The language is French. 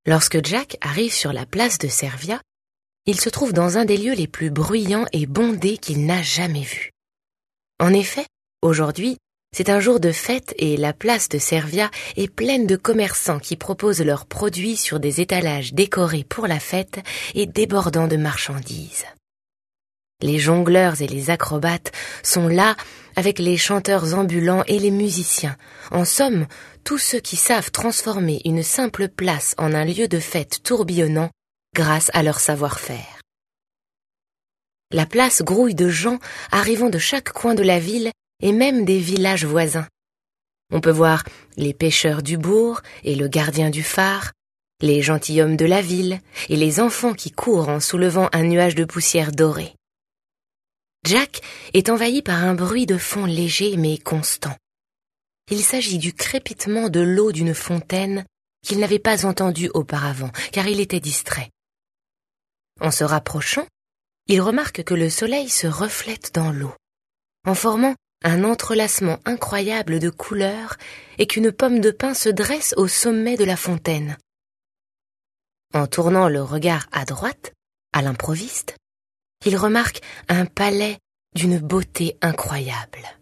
Lorsque Jack arrive sur la place de Servia, il se trouve dans un des lieux les plus bruyants et bondés qu'il n'a jamais vus. En effet, aujourd'hui, c'est un jour de fête et la place de Servia est pleine de commerçants qui proposent leurs produits sur des étalages décorés pour la fête et débordant de marchandises. Les jongleurs et les acrobates sont là avec les chanteurs ambulants et les musiciens. En somme, tous ceux qui savent transformer une simple place en un lieu de fête tourbillonnant grâce à leur savoir-faire. La place grouille de gens arrivant de chaque coin de la ville et même des villages voisins. On peut voir les pêcheurs du bourg et le gardien du phare, les gentilshommes de la ville et les enfants qui courent en soulevant un nuage de poussière dorée. Jack est envahi par un bruit de fond léger mais constant. Il s'agit du crépitement de l'eau d'une fontaine qu'il n'avait pas entendu auparavant, car il était distrait. En se rapprochant, il remarque que le soleil se reflète dans l'eau, en formant un entrelacement incroyable de couleurs et qu'une pomme de pin se dresse au sommet de la fontaine. En tournant le regard à droite, à l'improviste, il remarque un palais d'une beauté incroyable.